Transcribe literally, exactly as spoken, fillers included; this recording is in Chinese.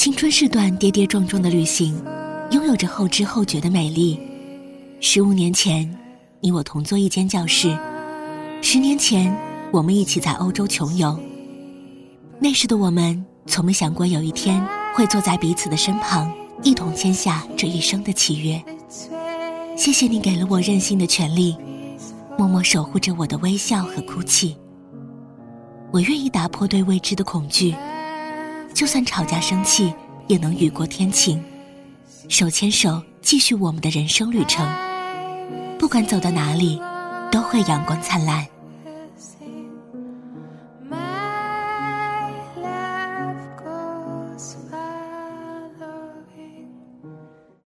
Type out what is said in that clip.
青春是段跌跌撞撞的旅行，拥有着后知后觉的美丽。十五年前，你我同坐一间教室；十年前，我们一起在欧洲穷游。那时的我们，从没想过有一天会坐在彼此的身旁，一同签下这一生的契约。谢谢你给了我任性的权利，默默守护着我的微笑和哭泣。我愿意打破对未知的恐惧，就算吵架生气，也能雨过天晴，手牵手继续我们的人生旅程。不管走到哪里，都会阳光灿烂。